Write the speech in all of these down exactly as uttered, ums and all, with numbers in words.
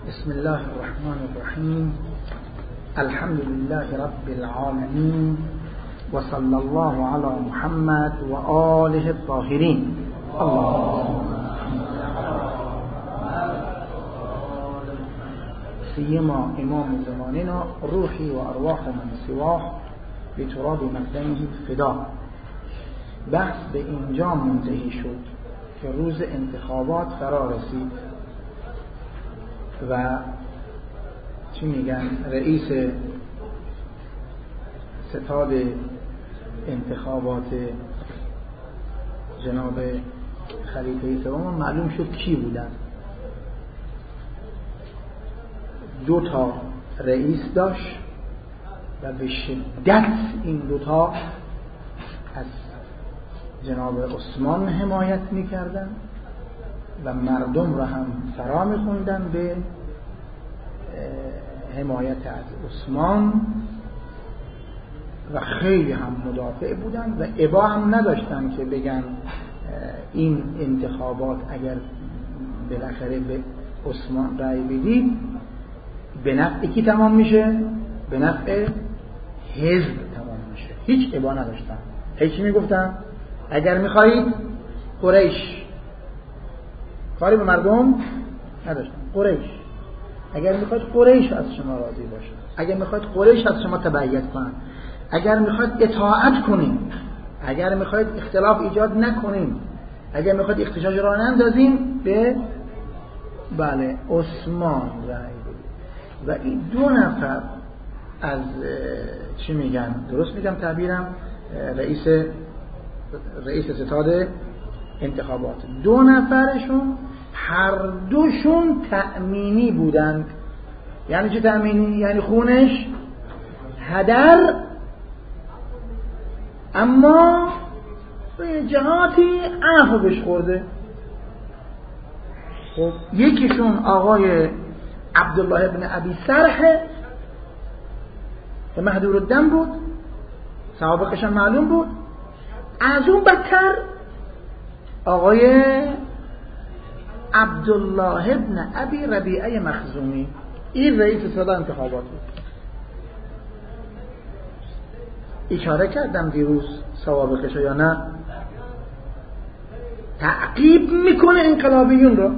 بسم الله الرحمن الرحیم. الحمد لله رب العالمین و صلی الله علی محمد و آله الطاهرین. اللهم سیما امام زماننا روحی و ارواح من سواه بتراب مقدمه فدا. بحث به اینجا منتهی شد که روز انتخابات فرا رسید و چی میگن رئیس ستاد انتخابات جناب خلیفه سوم معلوم شد کی بودن. دو تا رئیس داشت و به شدت این دوتا از جناب عثمان حمایت میکردن و مردم را هم فرا میخوندن به حمایت از عثمان و خیلی هم مدافع بودن و ابا هم نداشتن که بگن این انتخابات اگر بالاخره به عثمان رأی بدید به نفع کی تمام میشه؟ به نفع حزب تمام میشه. هیچ ابا نداشتن. هیچ میگفتن اگر میخواهید قریش، کاری به مردم نداشتن. قریش اگر میخواید قریش از شما راضی باشه، اگر میخواید قریش از شما تبعیت کنن، اگر میخواید اطاعت کنین، اگر میخواید اختلاف ایجاد نکنین، اگر میخواید اختشاش را نندازین، به بله عثمان رأی بدید. و این دو نفر از چی میگن، درست میگم تعبیرم، رئیس رئیس ستاد انتخابات، دو نفرشون هر دوشون تأمینی بودند. یعنی چه تأمینی؟ یعنی خونش هدر، اما به جهاتی عفو بهش خورده. خب یکیشون آقای عبدالله ابن ابی سرح که مهدور الدم بود، سوابقش هم معلوم بود. از اون بدتر آقای عبدالله ابن ابی ربیعه مخزومی، این رئیس ستاد انتخابات بود. اشاره کردم دیروز سوابقش یا نه؟ تعقیب میکنه انقلابیون رو،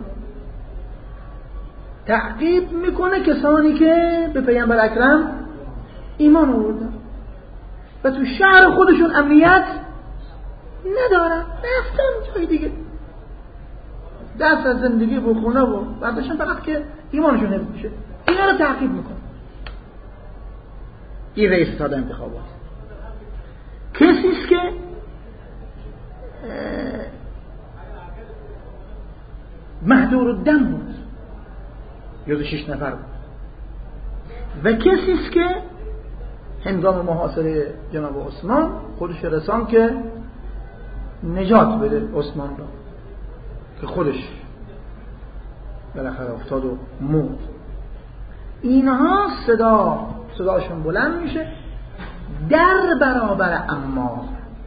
تعقیب میکنه کسانی که به پیامبر اکرم ایمان آوردن و تو شهر خودشون امنیت ندارن، رفتن جای دیگه، دست از زندگی و خونه و برداشتن فقط که ایمانشون حفظ بشه. اینا رو تعقیب میکنه. این رئیس ستاد انتخابات کسیست که مهدور الدم بود، یازده شش نفر بود، و کسیست که هنگام محاصره جناب عثمان خودش رسان که نجات بده عثمان را، که خودش بالاخره افتاد و مرد. اینها صدا صداشون بلند میشه در برابر عمار.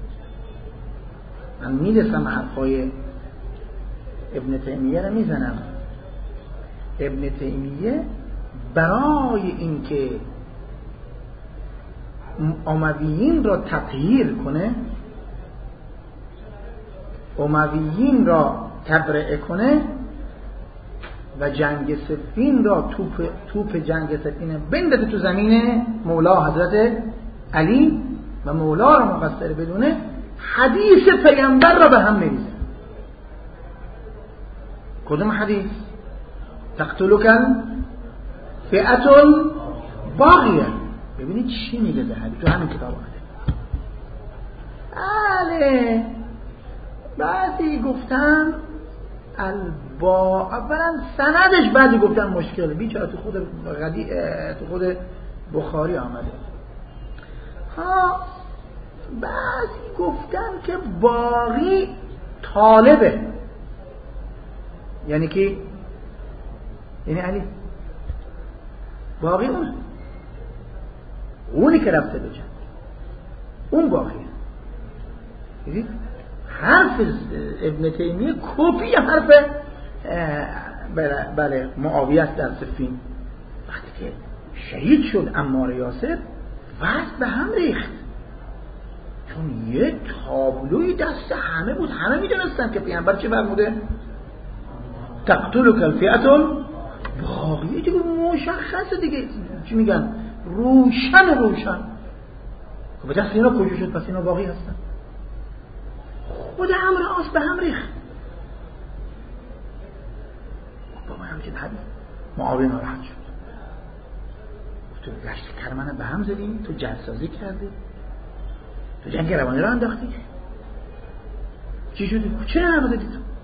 من میرسم حرفای ابن تیمیه رو میزنم. ابن تیمیه برای اینکه امویین را تطهیر کنه، امویین را تبرئه کنه و جنگ صفین را توپ توپ جنگ صفین بندازه تو زمین مولا حضرت علی و مولا را مقصر بدونه، حدیث پیامبر را به هم میریزه. کدوم حدیث؟ تقتلکن فئة باغیه. ببینید چی میگه ده حدیث تو همین کتاب آمده. بله بعضی گفتن البا، اولا سندش بعضی گفتن مشکل، بیچاره تو خود غدی... تو خود بخاری آمده ها. بعضی گفتن که باقی طالبه، یعنی کی؟ یعنی علی. باقی اون اونی که رفته به جنگ، اون باقیه. دیدید حرف ابن تیمیه کپی حرف بله, بله معاویه در صفین وقتی که شهید شد عمار یاسر وضع به هم ریخت، چون یه تابلوی دست همه بود، همه میدونستن که پیامبر چه فرموده؟ تقتلک الفئة الباغیه. دیگه مشخصه دیگه، چی میگن؟ روشن روشن. خب به دست اینا کجا شد؟ پس اینا باقی هستن. خود امر آس به هم ریخت. بابا همچین حدیث معاویه ناراحت شد، تو لشت کرمانه به هم زدی، تو جلسازی کردی، تو جنگ روانی رو انداختی، چی شدی؟ چه نبودی تو؟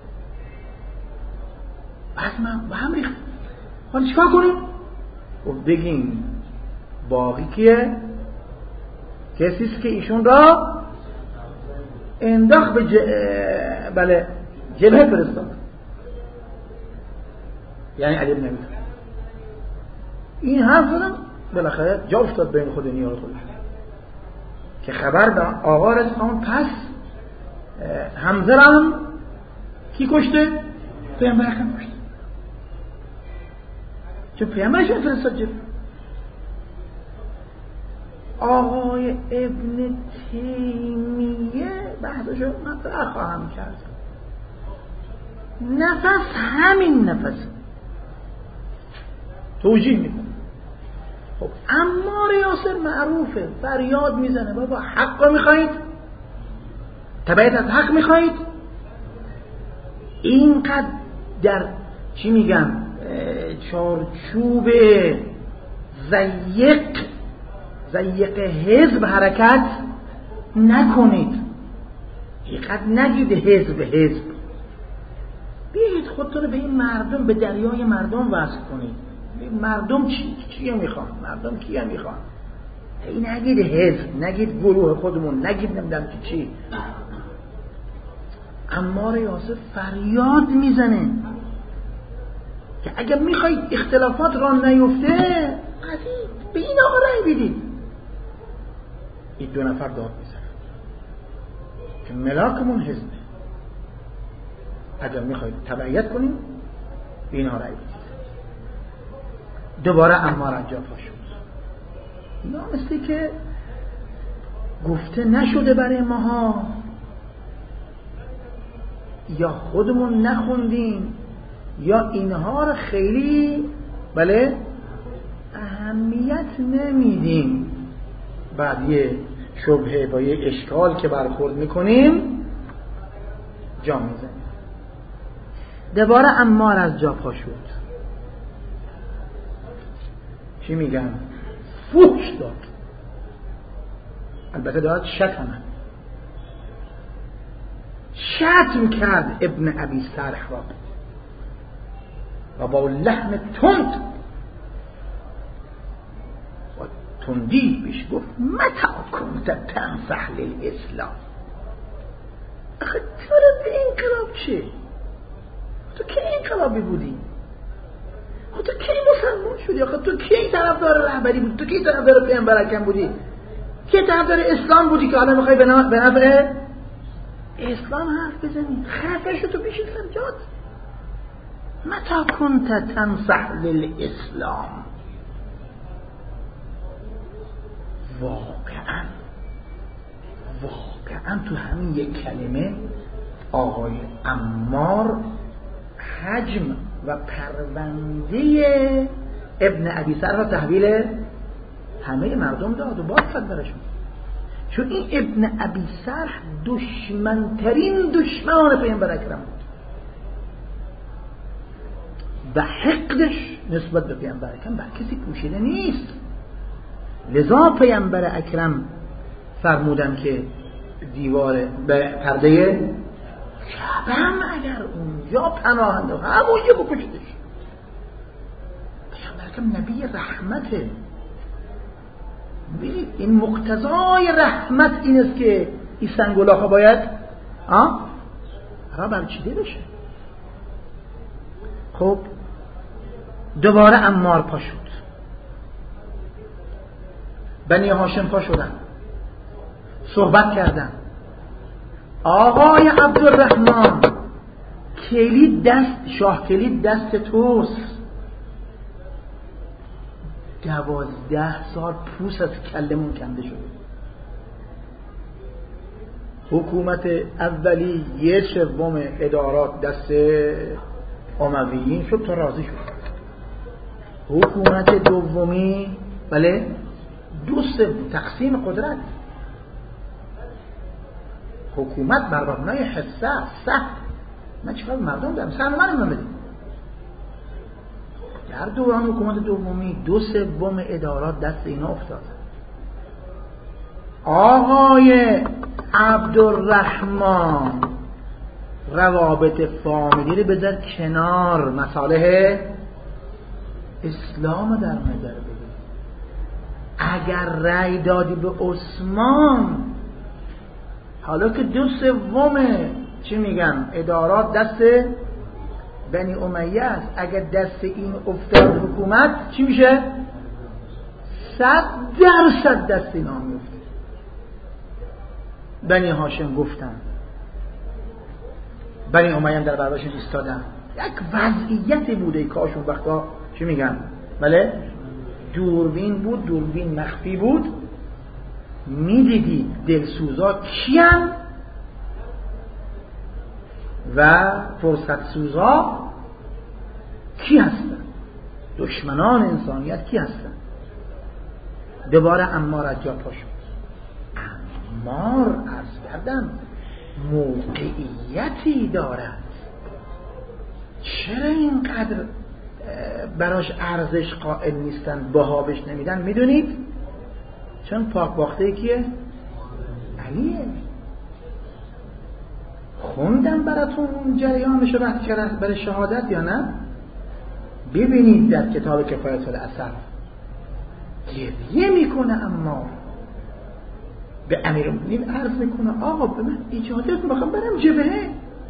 بعد من به هم ریخت. حالا چیکار کنیم؟ خب بگیم باقی کیه؟ کسیست که ایشون را انداخت به ج... بله جبهه فرستاد، یعنی علی بن ابی طالب. این حرف زدم بالاخره جا افتاد بین خود نیار خودش که خبر به آقا رسان. پس حمزه هم کی کشته؟ پیامبر اکرم کشته، چون پیامبرش فرستاد جبهه. آقای ابن تیمیه بحثشو مطرح خواهم کرد. نفس همین نفس توجیه میکنه. خب عمار یاسر معروفه، فریاد میزنه بابا حق رو میخواید؟ تبعیت از حق میخواید؟ اینقدر در چی میگن چارچوب ضیق ضیق حزب حرکت نکنید. اینقدر نگید حزب حزب، بیایید خودتون رو به این مردم، به دریای مردم وصل کنید. مردم چی چیه میخوان؟ مردم کیه میخوان؟ این نگید حزب، نگید گروه خودمون، نگید نمیدونم چی چی. عمار یاسر فریاد میزنه که اگر میخواید اختلافات را نیفته به این آقا رأی بدید. این دو نفر داد میزنن که ملاکمون حزبه، اگر میخواید تبعیت کنیم به اینها رأی بدید. دوباره عمار از جا پا شد. اینا مثلی که گفته نشده برای ماها، یا خودمون نخوندیم یا اینها رو خیلی بله اهمیت نمیدیم. بعد یه شبهه با یه اشکال که برخورد میکنیم جا میزنیم. دوباره عمار از جا پا شد. چی میگن؟ فوش داد. البته داد شتمه، شتم کرد ابن ابی سرح را و با لحن تند و تندی بهش گفت متى كنت تنصح للاسلام. آخه تو رو به انقلاب چه؟ تو کی انقلابی بودی؟ تو کی مسلمان شدی؟ آخه تو کی طرفدار رهبری بودی؟ تو کی طرفدار پیامبر اکرم بودی؟ کی طرفدار اسلام بودی که حالا میخوای به نفع اسلام حرف بزنی؟ خفه شو تو بشین سمجاد. متى كنت تنصح للاسلام. واقعا واقعا تو همین یک کلمه آقای عمار حجم و پرونده ابن ابی سرح را تحویل همه مردم داد و باز کرد برشون. چون این ابن ابی سرح دشمنترین دشمن پیامبر اکرم بود و حقدش نسبت به پیامبر اکرم بر کسی پوشیده نیست. لذا پیامبر اکرم فرمودن که دیوار به پرده کعبه اگر اونجا پناهنده همونجا بکشیدش. پیامبر اکرم نبی رحمته. ببینید این مقتضای رحمت این است که این سنگولاخا باید آه را برچیده بشه. خب دوباره عمار پا شد، بنی هاشم پا شدن، صحبت کردن. آقای عبدالرحمن کلید دست شاه کلید دست توست. دوازده سال پوست از کلمون کنده شده. حکومت اولی یه سوم ادارات دست امویین شد تا راضی شد. حکومت دومی بله دو سوم تقسیم قدرت. حکومت بر مبنای حصه سهم. من چیکار مردم دارم؟ سهم من من بدیم. در دوران حکومت دومی دو سوم ادارات دست اینا افتاد. آقای عبدالرحمن روابط فامیلی رو بذار کنار، مصالح اسلام در نظر بگیر. اگر رأی دادی به عثمان، حالا که دو سوم چی میگن ادارات دست بنی امیه است، اگر دست این افتاد حکومت چی میشه؟ صد درصد دست اینا میفته. بنی هاشم گفتن، بنی امیه در برابرشون ایستادن. یک وضعیتی بوده، کاش اون وقتا چی میگن بله دوربین بود، دوربین مخفی بود، میدیدی دلسوزا کیان و فرصت سوزا کی هستن، دشمنان انسانیت کی هستن. دوباره عمار از جا پا شد. عمار عرض کردم موقعیتی دارد. چرا اینقدر براش ارزش قائل نیستن، بها بهش نمیدن؟ میدونید؟ چون پاک باخته کیه؟ علیه. خوندم براتون جریانشو بحث کردن برای شهادت یا نه؟ ببینید در کتاب کفایت الاثر گریه میکنه، اما به امیرالمومنین عرض میکنه آقا به من اجازه بده بخوام برم جبهه.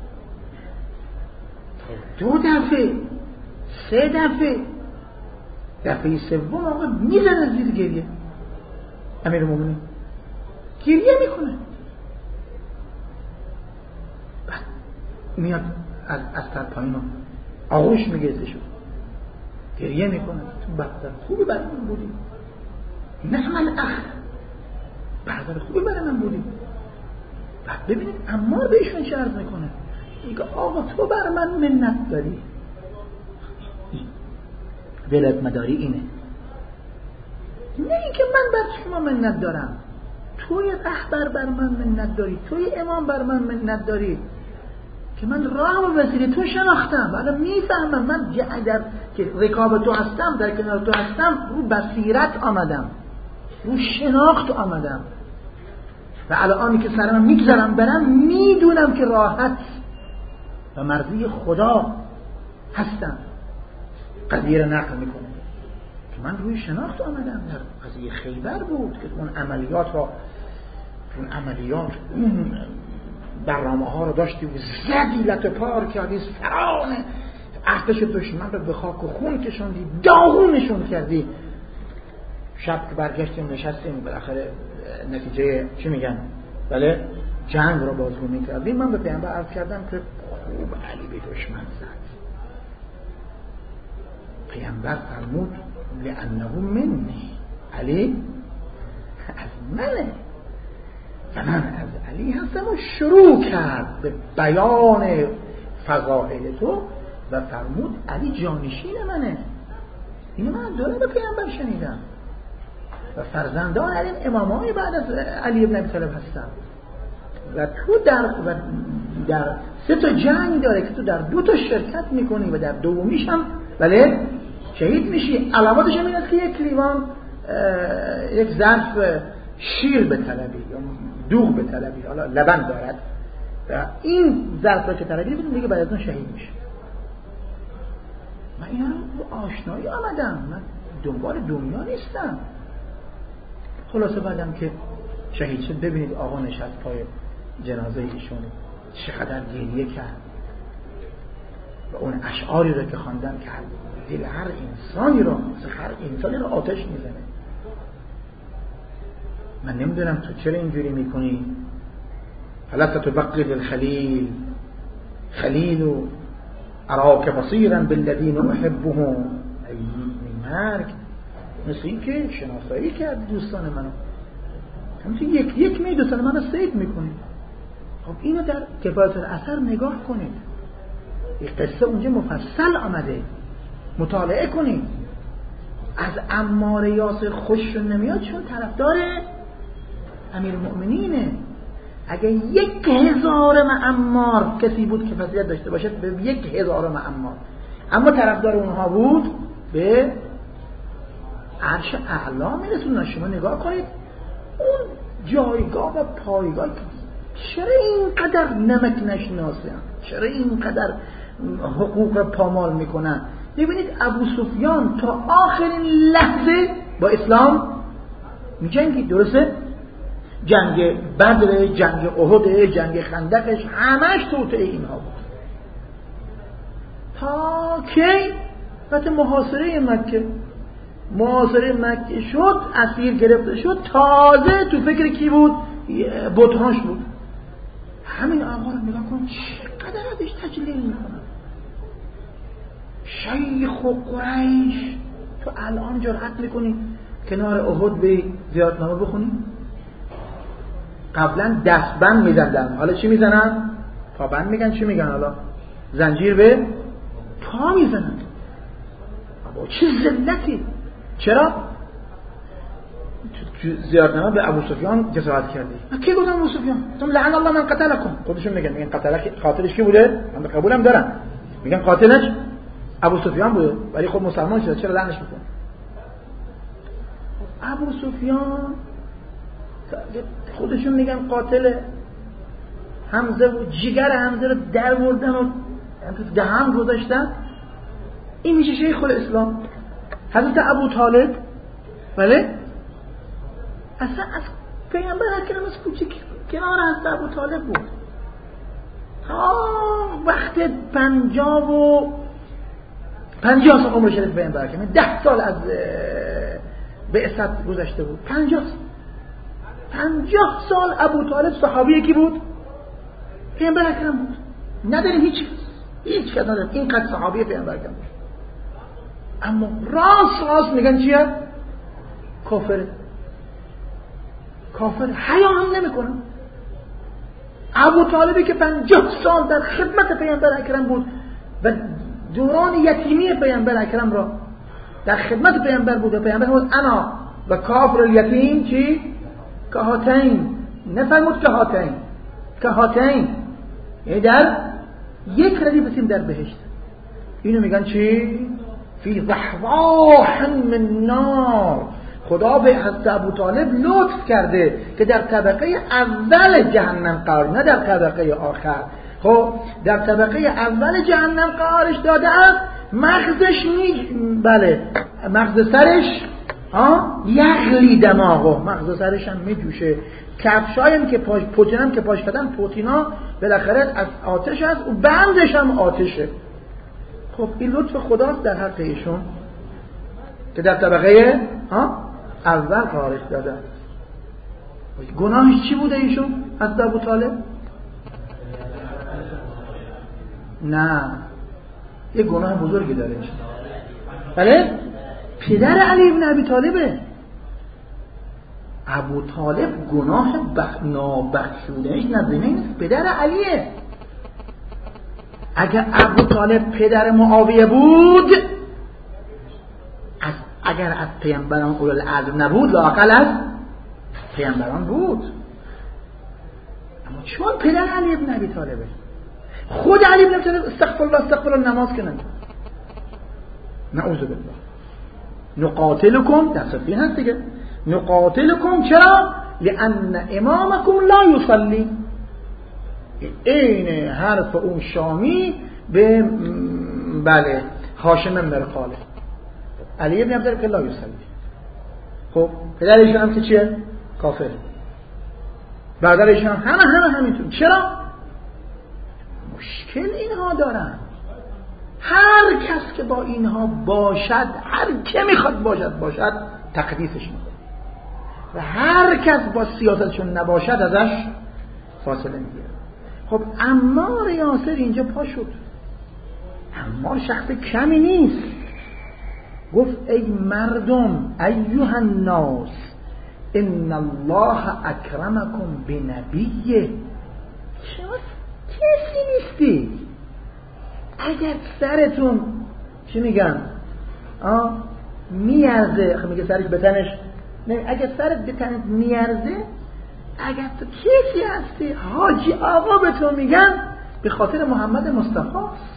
دو دفعه سه دفعه دفعه سوم آقا میزنه زیر گریه. امیرالمومنین گریه میکنه، بعد میاد از از تر پایین آغوش میگیره شو گریه میکنه. تو برادر خوبی برای من بودی، نعم الاخ، برادر خوبی برای من بودی. بعد ببینید عمار بهشون چه عرض میکنه، میگه آقا تو بر من منت داری. دلت مداری اینه، نه اینکه من بر شما منت دارم. توی رهبر بر من منت داری، توی امام بر من منت داری که من راه و وسیله تو شناختم. حالا میفهمم من اگر که رکاب تو هستم، در کنار تو هستم، رو بصیرت آمدم، رو شناخت آمدم و الانی که سرم میگذارم برم میدونم که راحت و مرضی خدا هستم. قضیه رو نقل میکنه که من روی شناخت آمدم. در قضیه خیبر بود که اون عملیات را اون عملیات اون برنامه ها رو داشتی و زدی لطه پار کردی، سران ارتش دشمن رو به خاک و خون کشوندی، داغونشون کردی. شب که برگشتیم نشستیم بالاخره نتیجه چی میگن بله جنگ رو بازگو میکردیم. من به پیامبر عرض کردم که خوب علی به دشمن زد. پیامبر فرمود لانه منی، علی از منه و من از علی هستم. و شروع کرد به بیان فضائل تو و فرمود علی جانشین منه. اینو من دوره به پیامبر شنیدم و فرزندان علی امامای بعد از علی ابن ابی طالب هستن و تو در و در سه تا جنگ داره که تو در دو تا شرکت میکنی و در دومیش هم بله شهید میشی. علاماتش هم این است که یک لیوان یک ظرف شیر به طلبی یا دوغ به طلبی، حالا لبن دارد و این ظرف را که طلبی بدون دیگه بعد از اون شهید میشه. من اینا رو آشنایی آمدم، من دنبال دنیا نیستم. خلاصه بعدم که شهید شد ببینید آقا نشست پای جنازه ایشون، چقدر گریه کرد و اون اشعاری رو که خواندن که دل هر انسانی رو هر انسانی رو آتش میزنه. من نمیدونم تو چرا اینجوری میکنی. فلا تبغض الخلیل، خلیل و اراک بصیرا بالذین احبهم، ای مرگ مثل این که شناسایی کرد دوستان منو، همچنین یک یک می دوستان منو سید میکنید. خب اینو در کفایت الاثر نگاه کنید، این قصه اونجا مفصل آمده، مطالعه کنید. از عمار یاسر خوششون نمیاد چون طرفدار امیر المؤمنینه. اگه یک هزارم عمار کسی بود که فضیلت داشته باشه به یک هزارم عمار، اما طرفدار اونها بود به عرش اعلا میرسون. شما نگاه کنید اون جایگاه و پایگاه، چرا اینقدر نمک نشناسن، چرا اینقدر حقوق پامال میکنن. ببینید ابو سفیان تا آخرین لحظه با اسلام میجنگید، درسته؟ جنگ بدر، جنگ احد، جنگ خندقش همش توطئه اینها بود تا کی؟ وقت محاصره مکه محاصره مکه شد، اسیر گرفته شد، تازه تو فکر کی بود؟ بطهاش بود. همین آقا رو نگاه کن چقدر ازش تجلیل میکنن. شیخ و قریش، تو الان جرأت میکنی کنار احد به زیارتنامه بخونی؟ قبلا دستبند میزندن، حالا چی میزنن؟ پابند میگن، چی میگن حالا؟ زنجیر به پا میزنن. با چه ذلتی! چرا؟ زیارتنامه به ابو سفیان جسارت کردی. کی گفتم ابو سفیان؟ گفتم لعن الله من قتلکم. خودشون میگن میگن قتلک، قاتلش کی بوده؟ من قبولم دارم. میگن قاتلش ابو سفیان بوده، ولی خب مسلمان شده، چرا لعنش میکنه؟ ابو سفیان خودشون میگن قاتل حمزه و جگر حمزه رو در بردن و دهن گذاشتن. این میشه شیخ الاسلام حضرت ابو طالب. بله اصلا از پیامبر اکرم از کوچیک کنار حضرت ابو طالب بود تا وقت پنجاه و پنجاه سال عمر شریف پیامبر اکرم، ده سال از بعثت گذشته بود. پنجاه پنجاه سال ابو طالب صحابی کی بود؟ پیامبر اکرم بود. نداریم هیچ هیچ کس نداریم اینقدر صحابی پیامبر اکرم بود. اما راست راست میگن چیه؟ کافره، کافر، حیا هم نمیکنه. ابو طالبی که پنجاه سال در خدمت پیامبر اکرم بود و دوران یتیمی پیامبر اکرم را در خدمت پیامبر بود و پیامبر بود انا و کافر الیتیم چی؟ که هاتین، نفرمود که هاتین، که هاتین، یعنی در یک ردیف بسیم در بهشت. اینو میگن چی؟ فی ضحواح من نار. خدا به حضرت ابو طالب لطف کرده که در طبقه اول جهنم قرار، نه در طبقه آخر. خب در طبقه اول جهنم قرارش داده است. مغزش می بله مغز سرش ها یغلی دماغو، مغز سرش هم میجوشه. کفشایم که پاش پوتینم که پاش کردن پوتینا بالاخره از آتش است و بندش هم آتشه. خب این لطف خداست در حق ایشون که در طبقه ها اول قرارش داده. گناهش چی بوده ایشون از ابو طالب؟ نه یه گناه بزرگی داره ایشون. بله پدر علی ابن ابی طالبه. ابو طالب گناه بخ... نابخشودنش نزدیک نیست، پدر علیه. اگر ابو طالب پدر معاویه بود، از اگر از پیامبران اولو العزم نبود لااقل از پیامبران بود. اما چون پدر علی ابن ابی طالبه، خود علی ابن ابی طالب استغفر الله استغفر الله نماز کنند. نعوذ بالله. نقاتلکم در صفین هست دیگه. نقاتلکم چرا؟ لأن امامکم لا یصلی. این حرف اون شامی به بله هاشم مرقاله. علی ابن ابی طالب که لا یصلی. خب پدرش هم که چیه؟ کافر. برادرش هم همه همه همینطور. چرا؟ مشکل اینها دارن. هر کس که با اینها باشد، هر که میخواد باشد باشد تقدیسش میکنه و هر کس با سیاستشون نباشد ازش فاصله میگیره. خب عمار یاسر اینجا پا شد، عمار شخص کمی نیست. گفت ای مردم ایها الناس ان الله اکرمکم بنبیه، شما کسی نیستی. اگر سرتون چی میگن آه میارزه، خب میگه سرش به تنش، نه اگر سرت به تنت میارزه، اگر تو کسی هستی حاجی آقا به تو میگن به خاطر محمد مصطفی.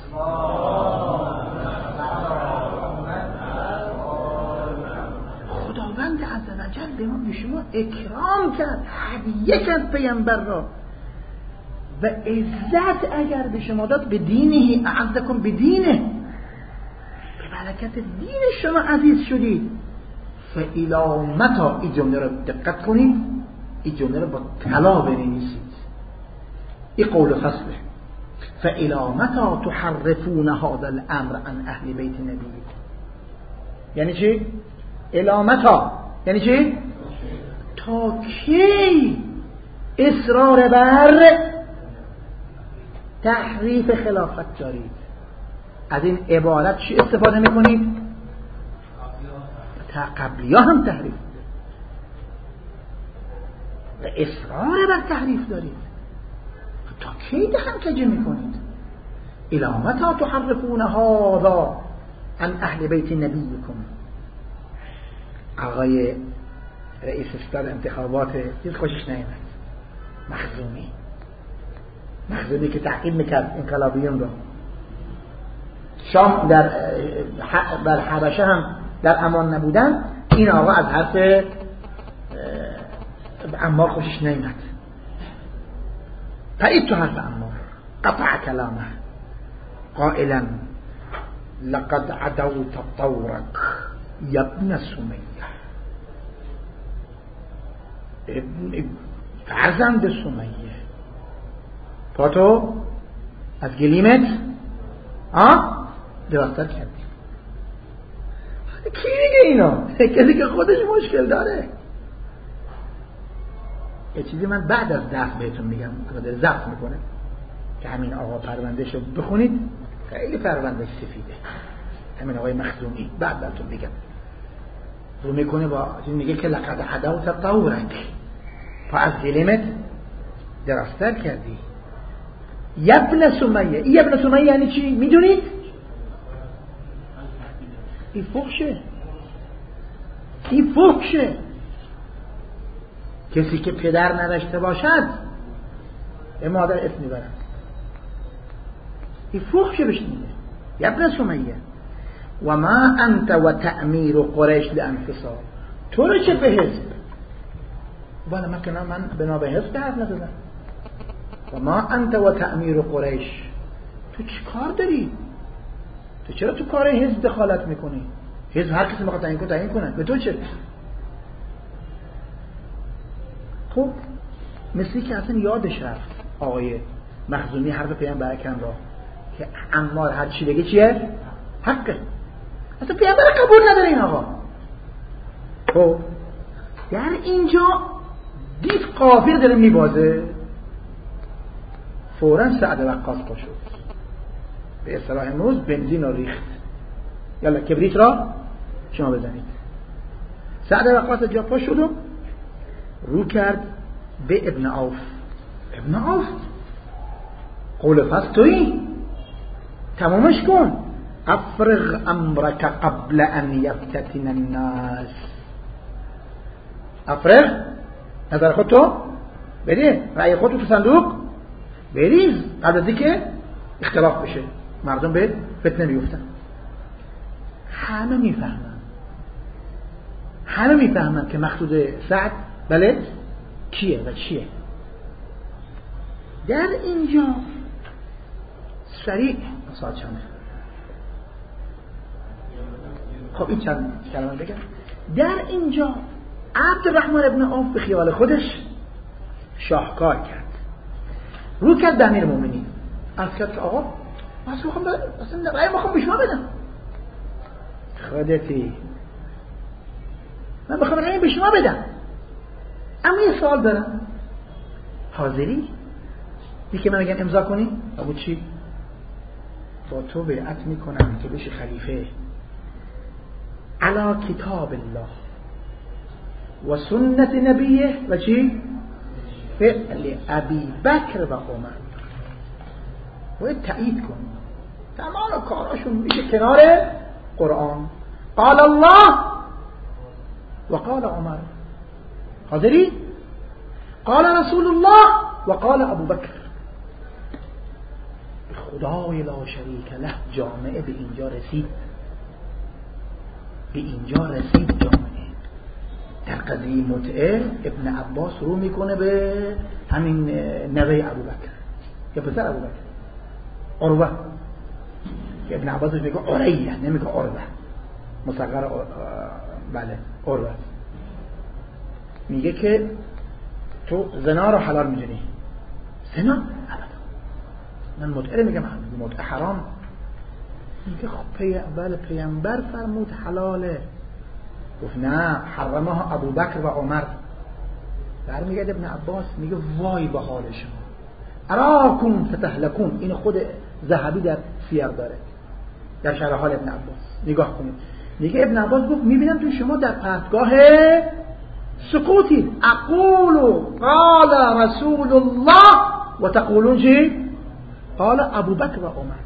خداوند عزوجل به ما به شما اکرام کرد، هدیه کرد پیامبر را و عزت اگر به شما داد به دینه، اعزکم به دینه، به برکت دین شما عزیز شدید. فالی متی، این جمله رو دقت کنید، این جمله رو با طلا بنویسید، این قول فصله. فالی متی تحرفون هذا الامر عن اهل بیت نبی. یعنی چی؟ الی متی یعنی چی؟ تا کی اصرار بر تحریف خلافت دارید؟ از این عبارت چی استفاده میکنید؟ تا قبلی ها هم تحریف و اصرار بر تحریف دارید. تا کی دهن کجه میکنید؟ الی متی تحرفون هذا عن اهل بیت نبیکم. آقای رئیس استاد انتخابات چیز خوشش نیامد، مخزومی مخزومی که تعقیب میکرد انقلابیون رو. شام در بر حبشه هم در امان نبودن، این آقا از حرف عمار خوشش نیامد، پرید تو حرف عمار، قطع کلامه قائلا لقد عدوت طورك یا ابن سمیه، ابن فرزند سمیه، پاتو از گلیمت آه دراستر کردی. کی میگه اینا؟ کسی که خودش مشکل داره. یه چیزی من بعد از درس بهتون میگم که داره ضبط میکنه که همین آقا پروندهش رو بخونید، خیلی پروندهش سفیده. همین آقای مخزومی بعد براتون میگم رو میکنه با میگه که لقد عدوت طورک، پا از گلیمت دراستر کردی. ابن سمیه، این ابن سمیه یعنی چی؟ میدونید؟ این فحشه، این فحشه. کسی که پدر نداشته باشد به مادر اسم میبرن، این فحشه بهش میگه ابن سمیه. و ما انت و تعمیر قریش لانفسها، تو رو چه به حزب؟ والا من کنم من بنا به حزب حرف نزدم. و ما انت و تعمیر قریش، تو چی کار داری؟ تو چرا تو کار حزب دخالت میکنی؟ حزب هر کسی میخواد تعیین کنه تعیین کنه، به تو چه؟ خب مثلی که اصلا یادش رفت آقای مخزومی حرف پیامبر اکرم را که عمار هر چی بگه چیه؟ حقه. اصلا پیامبر قبول نداره این آقا. خب در اینجا دید قافیه داره میبازه، فوراً سعد وقاص پا شد، به اصطلاح امروز بنزین رو ریخت، یالا کبریت را شما بزنید. سعد وقاص جا پا شد و رو کرد به ابن عوف. ابن عوف قول فصل تویی، تمامش کن. افرغ امرک قبل ان یفتتن الناس. افرغ، نظر خود تو بده، رأی خود تو صندوق بریز قبل از اینکه اختلاف بشه، مردم به فتنه بیفتن. همه میفهمن، همه میفهمن که مقصود سعد بله کیه و چیه. در اینجا سریع ساعت چنده؟ خب این چند کلمه بگم. در اینجا عبدالرحمن ابن عوف به خیال خودش شاهکار کرد، رو کرد به امیر مومنین، عرض کرد که آقا من اصلا میخوام اصلا رأی میخوام به شما بدم. خودتی من بخوام رأی به شما بدم، اما یه سوال دارم، حاضری؟ یکی من میگن امضا کنی؟ ابو چی؟ با تو بیعت میکنم که بشی خلیفه علی کتاب الله و سنت نبیه و چی؟ فعل ابی بکر و عمر. باید تایید کن تمام کاراشون میشه کنار قرآن. قال الله و قال عمر. حاضری؟ قال رسول الله و قال ابو بکر. خدای لا شریک له جامعه به اینجا رسید، به اینجا رسید جامعه. در قضیه متعه ابن عباس رو میکنه به همین نوه ابو بکر یا پسر ابو بکر عروه، که ابن عباس میگه عریه نمیگه عروه، مصغر بله عروه. میگه که تو زنا رو حلال میدونی؟ زنا؟ ابدا. من متعه میگم متعه حرام. میگه خب پی بله پیامبر فرمود حلاله. گفت نه حرمها ابو بکر و عمر. برمیگرده ابن عباس میگه وای به حال شما اراکم فتهلکون. این خود ذهبی در سیر داره در شرح حال ابن عباس. نگاه کنید میگه ابن عباس گفت میبینم تو شما در پرتگاه سقوطی. اقول قال رسول الله و تقولون چی؟ قال ابو بکر و عمر.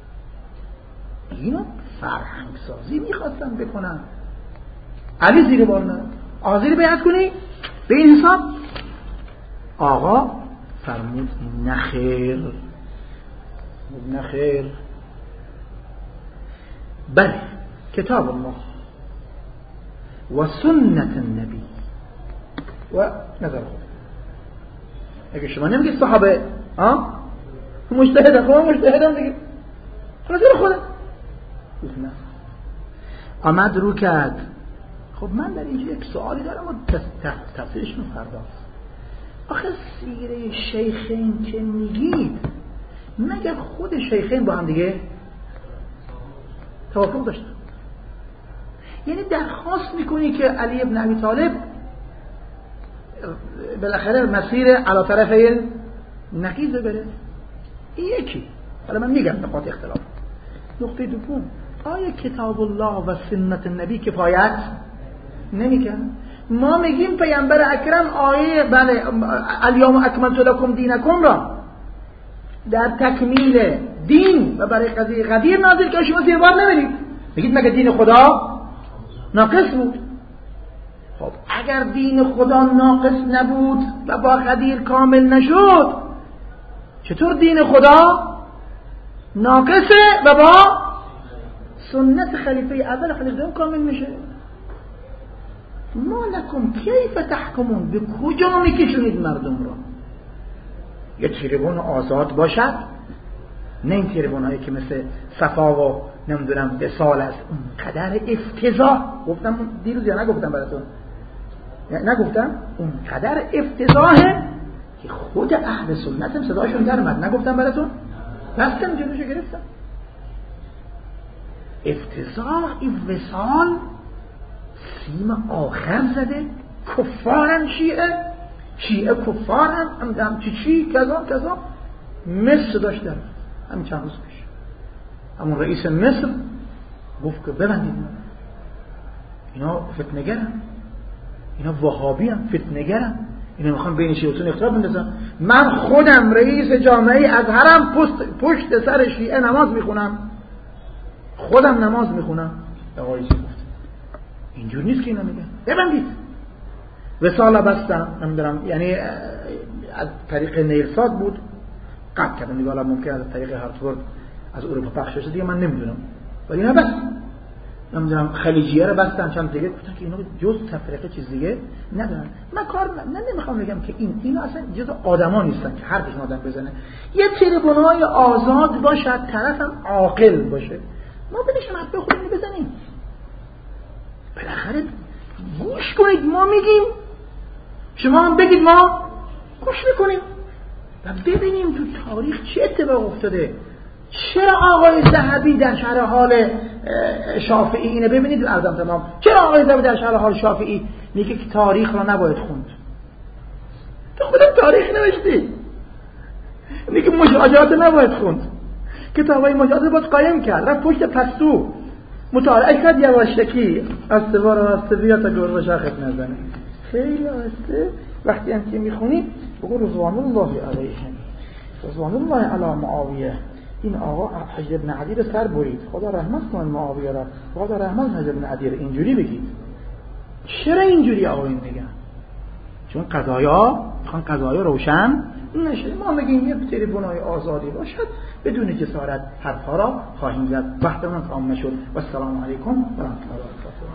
اینو فرهنگ سازی میخواستم بکنم. علی زیر بار نه حاضری بیعت کنی به این حساب؟ آقا فرمود نخیر نخیر. بله کتاب الله و سنت النبی و نظر خود. اگه شما نمیگید صحابه ها مجتهد خود مجتهدم دیگه نظر خودم. گفت نه. آمد رو کرد. خب من در اینجا یک سوالی دارم و تفسیرشون فرداست. آخه سیره شیخین که میگید مگر خود شیخین با هم دیگه توافق داشتن؟ یعنی درخواست میکنی که علی ابن ابی طالب بالاخره مسیر علا طرفه نقیض بره؟ این یکی. حالا من میگم نقاط اختلاف. نقطه دوم، آیا کتاب الله و سنت النبی کفایت نمیکنه؟ ما میگیم پیامبر اکرم آیه بله الیوم اکملت لکم دینکم را در تکمیل دین و برای قضیه قدیر نازل که شما زیر بار نمیرید. میگید مگه دین خدا ناقص بود؟ خب اگر دین خدا ناقص نبود و با قدیر کامل نشد، چطور دین خدا ناقصه و با سنت خلیفه اول خلیفه دوم کامل میشه؟ ما لکم کیف تحکمون؟ به کجا میکشونید مردم را؟ یه تریبون آزاد باشد، نه این تریبون هایی که مثل صفا و نمیدونم وصال است. اون قدر افتضاح گفتم دیروز یا نگفتم براتون؟ نگفتم اون قدر افتضاحه که خود اهل سنت هم صداشون در اومد. نگفتم براتون؟ دستم جلوشو گرفتم. افتضاح این وصال سیم آخر زده. کفارن شیعه شیعه کفارن هم چی چی کذا کذا. مصر داشتن همین چند روز پیش همون رئیس مصر گفت که ببندید اینا فتنگرن، اینا وهابی هم فتنگرن، اینا میخوان بین شیعتون اختلاف بندازن. من خودم رئیس جامعه ازهرم پشت, پشت سر شیعه نماز میخونم، خودم نماز میخونم. آقای چی گفت؟ اینجور نیست که اینا میگن ببندید. وصال بستم نمیدونم یعنی از طریق نیلسات بود قطع کردم دیگه. حالا ممکن از طریق هارتفورد از اروپا پخش شده دیگه من نمیدونم، ولی اینا بس نمیدونم خلیجیه رو بستن چند دیگه گفتن که اینا جز تفریقه چیز دیگه ندارن. من کار نه نمیخوام بگم که این اینا اصلا جز آدما نیستن که حرفشون آدم بزنه. یه تریبونای آزاد باشد، طرفم عاقل باشه، ما بنشیم حرف خودمون بزنیم. بالاخره گوش کنید ما میگیم، شما هم بگید ما گوش میکنیم و ببینیم تو تاریخ چه اتفاق افتاده. چرا آقای ذهبی در شرح حال شافعی اینه ببینید ارزم تمام، چرا آقای ذهبی در شرح حال شافعی میگه که تاریخ را نباید خوند؟ تو خودت تاریخ نوشتی، میگه مشاجرات نباید خوند. کتابای مجاز باز قایم کرد، رفت پشت پستو مطالعه کرد یواشکی از سوار و از سویا تا گربه شاخت نزنه. خیلی آسته. وقتی هم که میخونی بگو رضوان الله علیهم، رضوان الله علی معاویه. این آقا حجر بن عدی رو سر برید، خدا رحمت کنه معاویه را، خدا رحمت حجر بن عدی رو. اینجوری بگید. چرا اینجوری آقایون میگن؟ چون قضایا میخوان قضایا روشن نشه. ما میگیم یه تلفن‌های آزادی باشد، بدون جسارت حرفا را خواهیم زد. وقتمون تمام شد. و السلام علیکم و رحمت الله و برکاته.